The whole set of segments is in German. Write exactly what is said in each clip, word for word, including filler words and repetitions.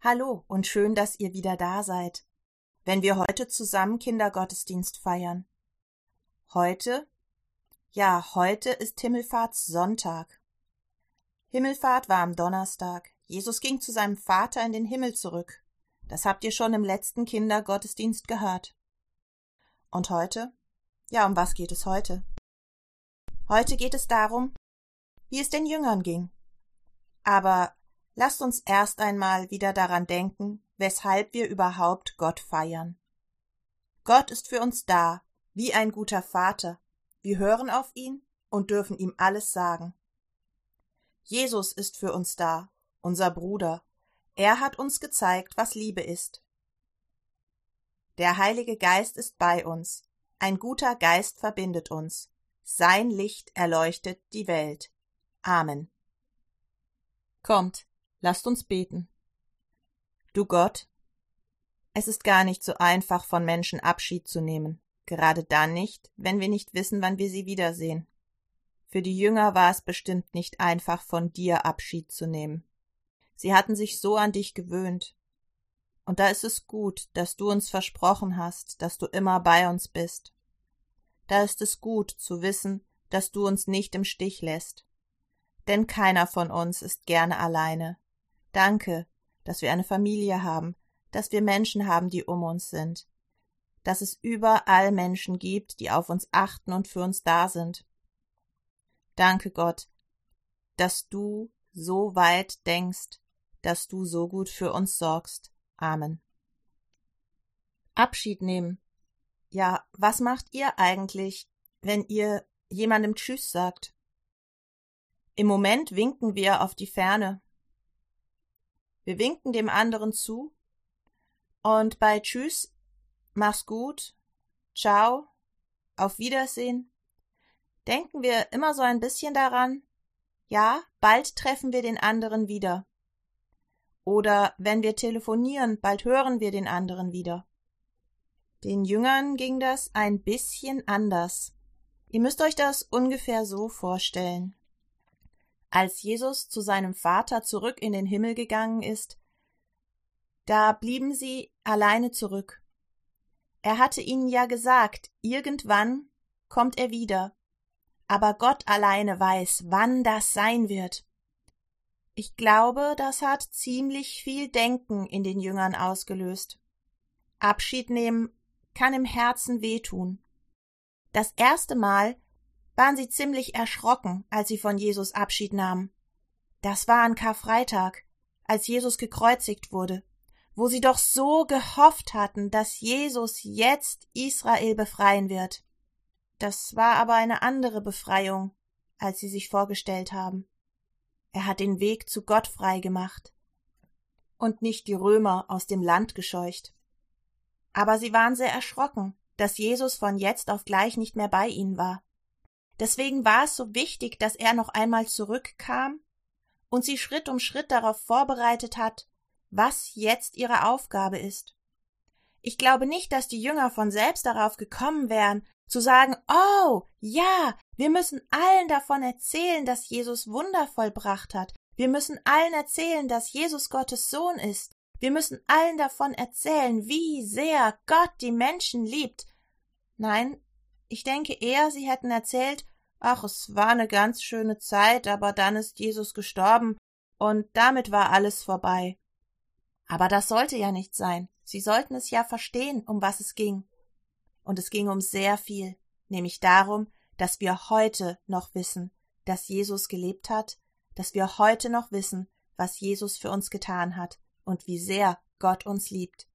Hallo und schön, dass ihr wieder da seid, wenn wir heute zusammen Kindergottesdienst feiern. Heute, ja, heute ist Himmelfahrtssonntag. Himmelfahrt war am Donnerstag. Jesus ging zu seinem Vater in den Himmel zurück. Das habt ihr schon im letzten Kindergottesdienst gehört. Und heute? Ja, um was geht es heute? Heute geht es darum, wie es den Jüngern ging. Aber lasst uns erst einmal wieder daran denken, weshalb wir überhaupt Gott feiern. Gott ist für uns da, wie ein guter Vater. Wir hören auf ihn und dürfen ihm alles sagen. Jesus ist für uns da, unser Bruder. Er hat uns gezeigt, was Liebe ist. Der Heilige Geist ist bei uns. Ein guter Geist verbindet uns. Sein Licht erleuchtet die Welt. Amen. Kommt, lasst uns beten. Du Gott, es ist gar nicht so einfach, von Menschen Abschied zu nehmen, gerade dann nicht, wenn wir nicht wissen, wann wir sie wiedersehen. Für die Jünger war es bestimmt nicht einfach, von dir Abschied zu nehmen. Sie hatten sich so an dich gewöhnt. Und da ist es gut, dass du uns versprochen hast, dass du immer bei uns bist. Da ist es gut zu wissen, dass du uns nicht im Stich lässt. Denn keiner von uns ist gerne alleine. Danke, dass wir eine Familie haben, dass wir Menschen haben, die um uns sind, dass es überall Menschen gibt, die auf uns achten und für uns da sind. Danke, Gott, dass du so weit denkst, dass du so gut für uns sorgst. Amen. Abschied nehmen. Ja, was macht ihr eigentlich, wenn ihr jemandem Tschüss sagt? Im Moment winken wir auf die Ferne. Wir winken dem anderen zu und bei Tschüss, mach's gut, ciao, auf Wiedersehen, denken wir immer so ein bisschen daran, ja, bald treffen wir den anderen wieder. Oder wenn wir telefonieren, bald hören wir den anderen wieder. Den Jüngern ging das ein bisschen anders. Ihr müsst euch das ungefähr so vorstellen. Als Jesus zu seinem Vater zurück in den Himmel gegangen ist, da blieben sie alleine zurück. Er hatte ihnen ja gesagt, irgendwann kommt er wieder. Aber Gott alleine weiß, wann das sein wird. Ich glaube, das hat ziemlich viel Denken in den Jüngern ausgelöst. Abschied nehmen kann im Herzen wehtun. Das erste Mal waren sie ziemlich erschrocken, als sie von Jesus Abschied nahmen. Das war an Karfreitag, als Jesus gekreuzigt wurde, wo sie doch so gehofft hatten, dass Jesus jetzt Israel befreien wird. Das war aber eine andere Befreiung, als sie sich vorgestellt haben. Er hat den Weg zu Gott frei gemacht und nicht die Römer aus dem Land gescheucht. Aber sie waren sehr erschrocken, dass Jesus von jetzt auf gleich nicht mehr bei ihnen war. Deswegen war es so wichtig, dass er noch einmal zurückkam und sie Schritt um Schritt darauf vorbereitet hat, was jetzt ihre Aufgabe ist. Ich glaube nicht, dass die Jünger von selbst darauf gekommen wären, zu sagen, oh, ja, wir müssen allen davon erzählen, dass Jesus Wunder vollbracht hat. Wir müssen allen erzählen, dass Jesus Gottes Sohn ist. Wir müssen allen davon erzählen, wie sehr Gott die Menschen liebt. Nein, ich denke eher, sie hätten erzählt, ach, es war eine ganz schöne Zeit, aber dann ist Jesus gestorben und damit war alles vorbei. Aber das sollte ja nicht sein. Sie sollten es ja verstehen, um was es ging. Und es ging um sehr viel, nämlich darum, dass wir heute noch wissen, dass Jesus gelebt hat, dass wir heute noch wissen, was Jesus für uns getan hat und wie sehr Gott uns liebt.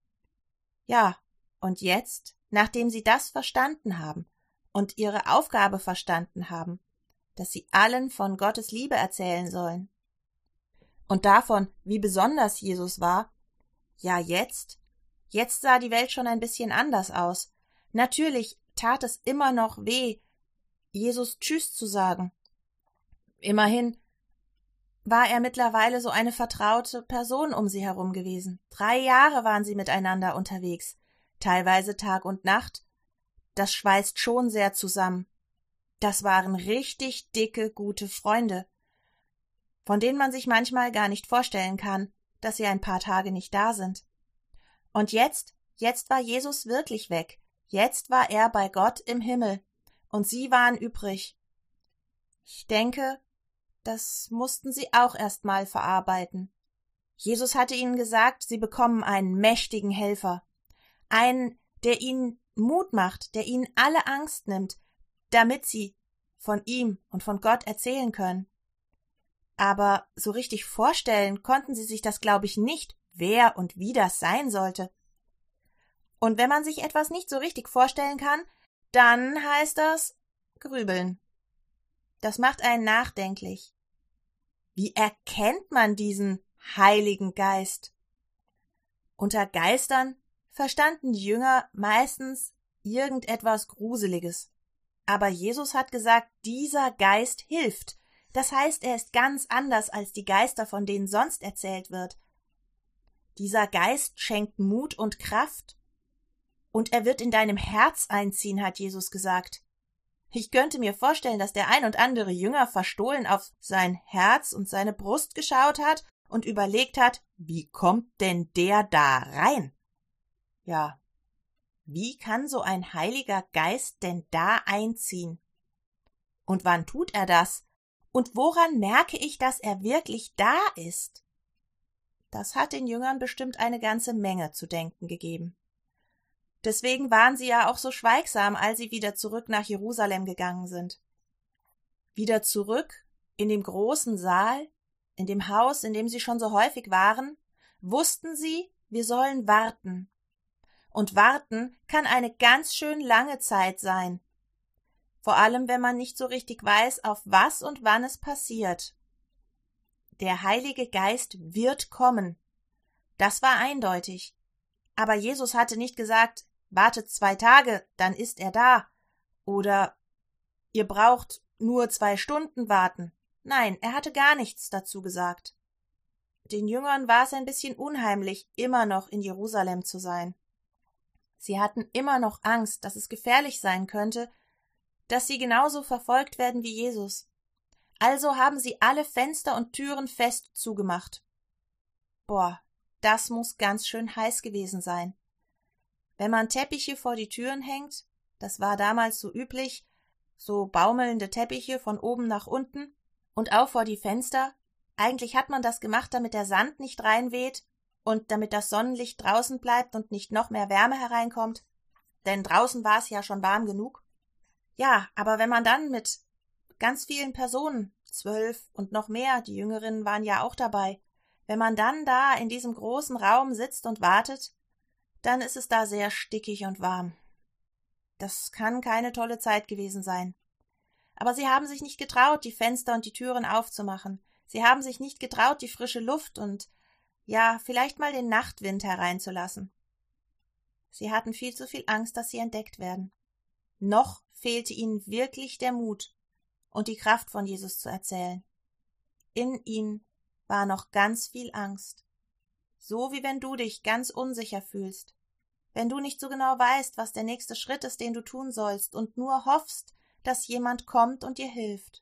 Ja, und jetzt, nachdem sie das verstanden haben und ihre Aufgabe verstanden haben, dass sie allen von Gottes Liebe erzählen sollen und davon, wie besonders Jesus war, ja jetzt, jetzt sah die Welt schon ein bisschen anders aus. Natürlich tat es immer noch weh, Jesus Tschüss zu sagen. Immerhin war er mittlerweile so eine vertraute Person um sie herum gewesen. Drei Jahre waren sie miteinander unterwegs, teilweise Tag und Nacht. Das schweißt schon sehr zusammen. Das waren richtig dicke, gute Freunde, von denen man sich manchmal gar nicht vorstellen kann, dass sie ein paar Tage nicht da sind. Und jetzt, jetzt war Jesus wirklich weg. Jetzt war er bei Gott im Himmel. Und sie waren übrig. Ich denke, das mussten sie auch erst mal verarbeiten. Jesus hatte ihnen gesagt, sie bekommen einen mächtigen Helfer. Einen, der ihnen Mut macht, der ihnen alle Angst nimmt, damit sie von ihm und von Gott erzählen können. Aber so richtig vorstellen konnten sie sich das, glaube ich, nicht, wer und wie das sein sollte. Und wenn man sich etwas nicht so richtig vorstellen kann, dann heißt das grübeln. Das macht einen nachdenklich. Wie erkennt man diesen Heiligen Geist? Unter Geistern verstanden die Jünger meistens irgendetwas Gruseliges. Aber Jesus hat gesagt, dieser Geist hilft. Das heißt, er ist ganz anders als die Geister, von denen sonst erzählt wird. Dieser Geist schenkt Mut und Kraft. Und er wird in deinem Herz einziehen, hat Jesus gesagt. Ich könnte mir vorstellen, dass der ein und andere Jünger verstohlen auf sein Herz und seine Brust geschaut hat und überlegt hat, wie kommt denn der da rein? Ja, wie kann so ein Heiliger Geist denn da einziehen? Und wann tut er das? Und woran merke ich, dass er wirklich da ist? Das hat den Jüngern bestimmt eine ganze Menge zu denken gegeben. Deswegen waren sie ja auch so schweigsam, als sie wieder zurück nach Jerusalem gegangen sind. Wieder zurück in dem großen Saal, in dem Haus, in dem sie schon so häufig waren, wussten sie, wir sollen warten. Und warten kann eine ganz schön lange Zeit sein. Vor allem, wenn man nicht so richtig weiß, auf was und wann es passiert. Der Heilige Geist wird kommen. Das war eindeutig. Aber Jesus hatte nicht gesagt, wartet zwei Tage, dann ist er da. Oder ihr braucht nur zwei Stunden warten. Nein, er hatte gar nichts dazu gesagt. Den Jüngern war es ein bisschen unheimlich, immer noch in Jerusalem zu sein. Sie hatten immer noch Angst, dass es gefährlich sein könnte, dass sie genauso verfolgt werden wie Jesus. Also haben sie alle Fenster und Türen fest zugemacht. Boah, das muss ganz schön heiß gewesen sein. Wenn man Teppiche vor die Türen hängt, das war damals so üblich, so baumelnde Teppiche von oben nach unten und auch vor die Fenster, eigentlich hat man das gemacht, damit der Sand nicht reinweht und damit das Sonnenlicht draußen bleibt und nicht noch mehr Wärme hereinkommt, denn draußen war es ja schon warm genug. Ja, aber wenn man dann mit ganz vielen Personen, zwölf und noch mehr, die Jüngerinnen waren ja auch dabei, wenn man dann da in diesem großen Raum sitzt und wartet, dann ist es da sehr stickig und warm. Das kann keine tolle Zeit gewesen sein. Aber sie haben sich nicht getraut, die Fenster und die Türen aufzumachen. Sie haben sich nicht getraut, die frische Luft und, ja, vielleicht mal den Nachtwind hereinzulassen. Sie hatten viel zu viel Angst, dass sie entdeckt werden. Noch fehlte ihnen wirklich der Mut und die Kraft von Jesus zu erzählen. In ihnen war noch ganz viel Angst. So wie wenn du dich ganz unsicher fühlst. Wenn du nicht so genau weißt, was der nächste Schritt ist, den du tun sollst und nur hoffst, dass jemand kommt und dir hilft.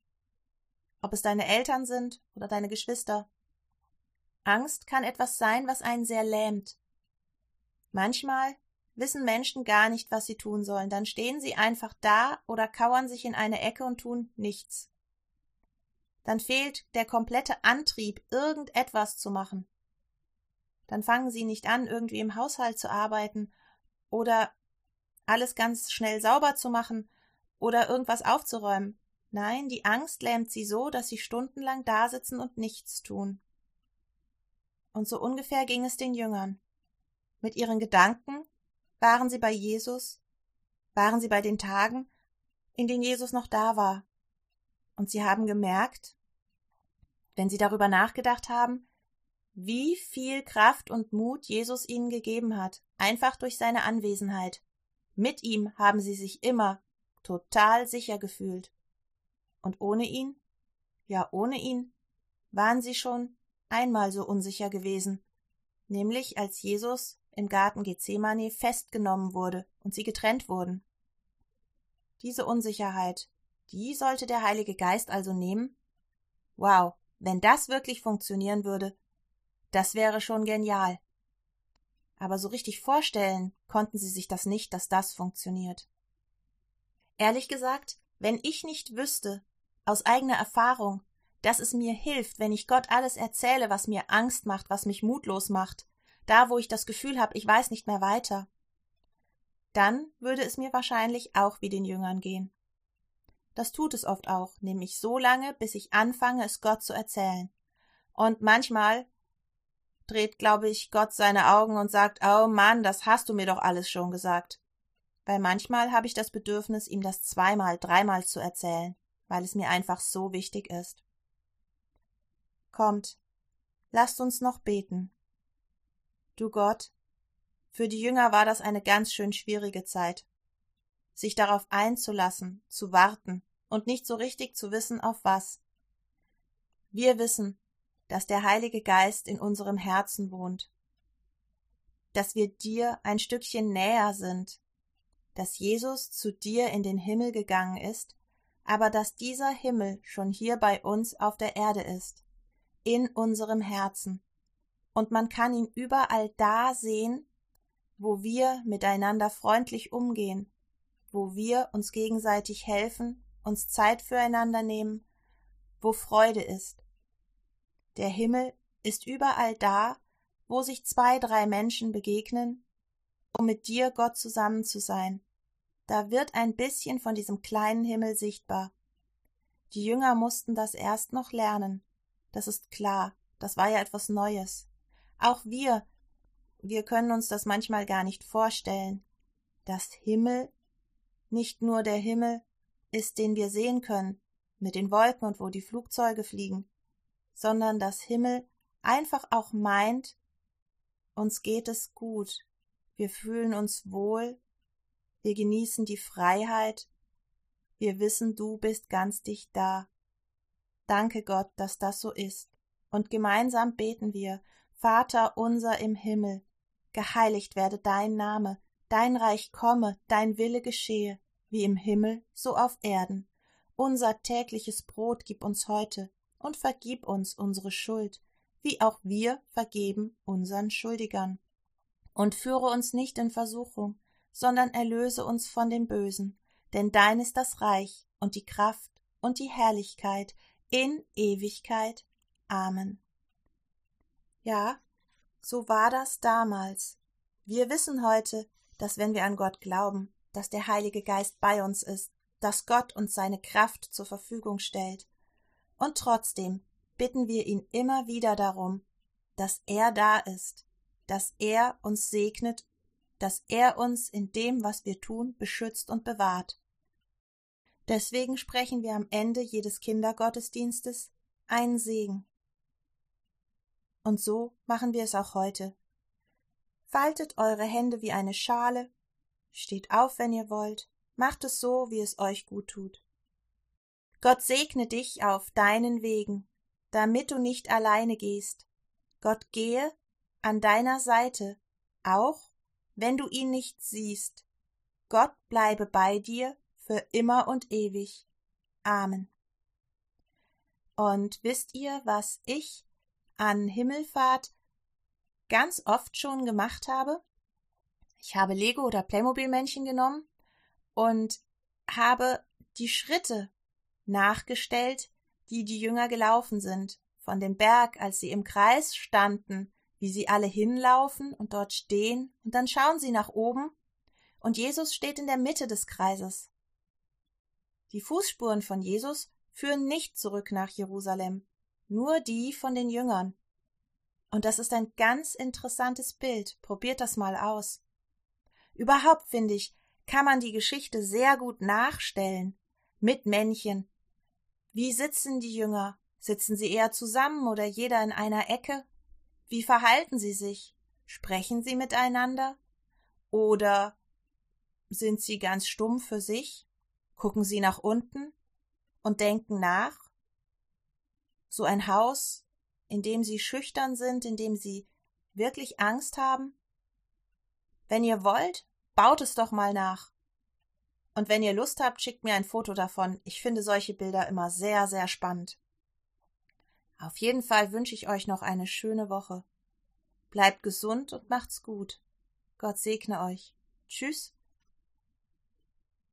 Ob es deine Eltern sind oder deine Geschwister. Angst kann etwas sein, was einen sehr lähmt. Manchmal wissen Menschen gar nicht, was sie tun sollen. Dann stehen sie einfach da oder kauern sich in eine Ecke und tun nichts. Dann fehlt der komplette Antrieb, irgendetwas zu machen. Dann fangen sie nicht an, irgendwie im Haushalt zu arbeiten oder alles ganz schnell sauber zu machen oder irgendwas aufzuräumen. Nein, die Angst lähmt sie so, dass sie stundenlang dasitzen und nichts tun. Und so ungefähr ging es den Jüngern. Mit ihren Gedanken waren sie bei Jesus, waren sie bei den Tagen, in denen Jesus noch da war. Und sie haben gemerkt, wenn sie darüber nachgedacht haben, wie viel Kraft und Mut Jesus ihnen gegeben hat, einfach durch seine Anwesenheit. Mit ihm haben sie sich immer total sicher gefühlt. Und ohne ihn, ja ohne ihn, waren sie schon einmal so unsicher gewesen, nämlich als Jesus im Garten Gethsemane festgenommen wurde und sie getrennt wurden. Diese Unsicherheit, die sollte der Heilige Geist also nehmen? Wow, wenn das wirklich funktionieren würde, Das wäre schon genial. Aber so richtig vorstellen konnten sie sich das nicht, dass das funktioniert. Ehrlich gesagt, wenn ich nicht wüsste, aus eigener Erfahrung, dass es mir hilft, wenn ich Gott alles erzähle, was mir Angst macht, was mich mutlos macht, da wo ich das Gefühl habe, ich weiß nicht mehr weiter, dann würde es mir wahrscheinlich auch wie den Jüngern gehen. Das tut es oft auch, nämlich so lange, bis ich anfange, es Gott zu erzählen. Und manchmal dreht, glaube ich, Gott seine Augen und sagt, oh Mann, das hast du mir doch alles schon gesagt. Weil manchmal habe ich das Bedürfnis, ihm das zweimal, dreimal zu erzählen, weil es mir einfach so wichtig ist. Kommt, lasst uns noch beten. Du Gott, für die Jünger war das eine ganz schön schwierige Zeit, sich darauf einzulassen, zu warten und nicht so richtig zu wissen, auf was. Wir wissen, dass der Heilige Geist in unserem Herzen wohnt, dass wir dir ein Stückchen näher sind, dass Jesus zu dir in den Himmel gegangen ist, aber dass dieser Himmel schon hier bei uns auf der Erde ist, in unserem Herzen, und man kann ihn überall da sehen, wo wir miteinander freundlich umgehen, wo wir uns gegenseitig helfen, uns Zeit füreinander nehmen, wo Freude ist. Der Himmel ist überall da, wo sich zwei, drei Menschen begegnen, um mit dir, Gott, zusammen zu sein. Da wird ein bisschen von diesem kleinen Himmel sichtbar. Die Jünger mussten das erst noch lernen. Das ist klar, das war ja etwas Neues. Auch wir, wir können uns das manchmal gar nicht vorstellen. Das Himmel, nicht nur der Himmel ist, den wir sehen können, mit den Wolken und wo die Flugzeuge fliegen, sondern das Himmel einfach auch meint, uns geht es gut, wir fühlen uns wohl, wir genießen die Freiheit, wir wissen, du bist ganz dicht da. Danke Gott, dass das so ist. Und gemeinsam beten wir, Vater unser im Himmel, geheiligt werde dein Name, dein Reich komme, dein Wille geschehe, wie im Himmel, so auf Erden. Unser tägliches Brot gib uns heute und vergib uns unsere Schuld, wie auch wir vergeben unseren Schuldigern. Und führe uns nicht in Versuchung, sondern erlöse uns von dem Bösen, denn dein ist das Reich und die Kraft und die Herrlichkeit in Ewigkeit. Amen. Ja, so war das damals. Wir wissen heute, dass wenn wir an Gott glauben, dass der Heilige Geist bei uns ist, dass Gott uns seine Kraft zur Verfügung stellt. Und trotzdem bitten wir ihn immer wieder darum, dass er da ist, dass er uns segnet, dass er uns in dem, was wir tun, beschützt und bewahrt. Deswegen sprechen wir am Ende jedes Kindergottesdienstes einen Segen. Und so machen wir es auch heute. Faltet eure Hände wie eine Schale, steht auf, wenn ihr wollt, macht es so, wie es euch gut tut. Gott segne dich auf deinen Wegen, damit du nicht alleine gehst. Gott gehe an deiner Seite, auch wenn du ihn nicht siehst. Gott bleibe bei dir für immer und ewig. Amen. Und wisst ihr, was ich an Himmelfahrt ganz oft schon gemacht habe? Ich habe Lego- oder Playmobil-Männchen genommen und habe die Schritte nachgestellt, die die Jünger gelaufen sind, von dem Berg, als sie im Kreis standen, wie sie alle hinlaufen und dort stehen, und dann schauen sie nach oben, und Jesus steht in der Mitte des Kreises. Die Fußspuren von Jesus führen nicht zurück nach Jerusalem, nur die von den Jüngern. Und das ist ein ganz interessantes Bild, probiert das mal aus. Überhaupt, finde ich, kann man die Geschichte sehr gut nachstellen, mit Männchen. Wie sitzen die Jünger? Sitzen sie eher zusammen oder jeder in einer Ecke? Wie verhalten sie sich? Sprechen sie miteinander? Oder sind sie ganz stumm für sich? Gucken sie nach unten und denken nach? So ein Haus, in dem sie schüchtern sind, in dem sie wirklich Angst haben? Wenn ihr wollt, baut es doch mal nach. Und wenn ihr Lust habt, schickt mir ein Foto davon. Ich finde solche Bilder immer sehr, sehr spannend. Auf jeden Fall wünsche ich euch noch eine schöne Woche. Bleibt gesund und macht's gut. Gott segne euch. Tschüss.